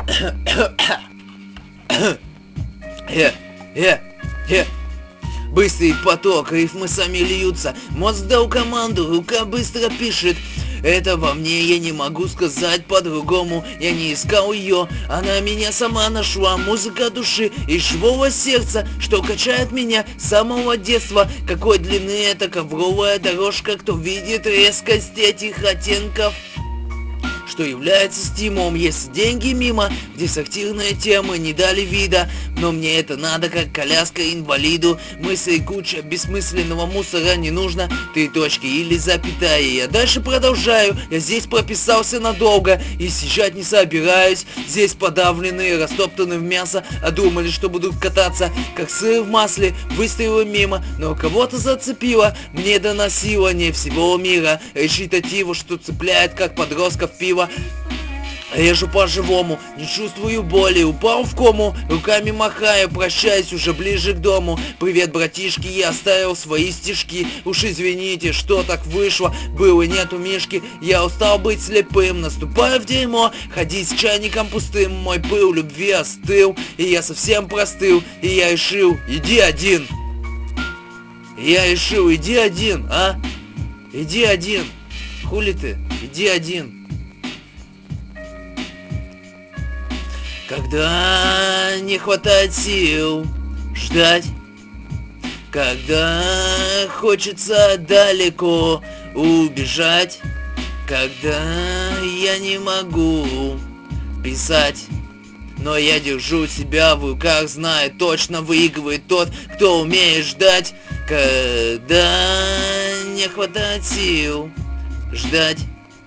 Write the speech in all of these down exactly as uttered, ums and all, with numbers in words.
Э, э, э. Быстрый поток, рифмы сами льются. Мозг дал команду, рука быстро пишет. Это во мне, я не могу сказать по-другому. Я не искал ее, она меня сама нашла. Музыка души и живого сердца, что качает меня с самого детства. Какой длины эта ковровая дорожка, кто видит резкость этих оттенков, что является стимулом, если деньги мимо, где сортирные темы не дали вида. Но мне это надо, как коляска инвалиду. Мысли куча бессмысленного мусора не нужно. Три точки или запятая. Я дальше продолжаю, я здесь прописался надолго и съезжать не собираюсь. Здесь подавленные, растоптаны в мясо, а думали, что будут кататься, как сыр в масле. Выстрелы мимо, но кого-то зацепило. Мне доносило не всего мира речитативу, что цепляет, как подростков пиво. Режу по-живому, не чувствую боли, упал в кому, руками махаю, прощаюсь уже ближе к дому. Привет, братишки, я оставил свои стишки. Уж извините, что так вышло, было нету мишки. Я устал быть слепым, наступаю в дерьмо, ходить с чайником пустым. Мой пыл любви остыл, и я совсем простыл. И я решил, иди один. И я решил, иди один, а? Иди один. Хули ты? Иди один. Когда не хватает сил ждать, когда хочется далеко убежать, когда я не могу писать, но я держу себя в руках, знаю, точно выигрывает тот, кто умеет ждать. Когда не хватает сил ждать,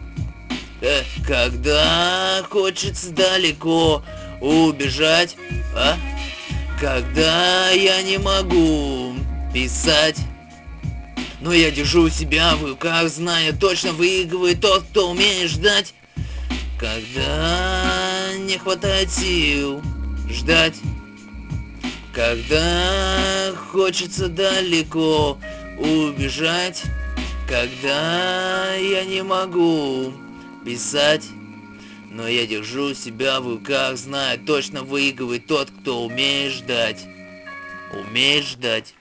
когда хочется далеко убежать, а? Когда я не могу писать, но я держу себя в руках, зная, точно выигрывает тот, кто умеет ждать. Когда не хватает сил ждать, когда хочется далеко убежать, когда я не могу писать, но я держу себя в руках, знаю, точно выигрывает тот, кто умеет ждать. Умеет ждать.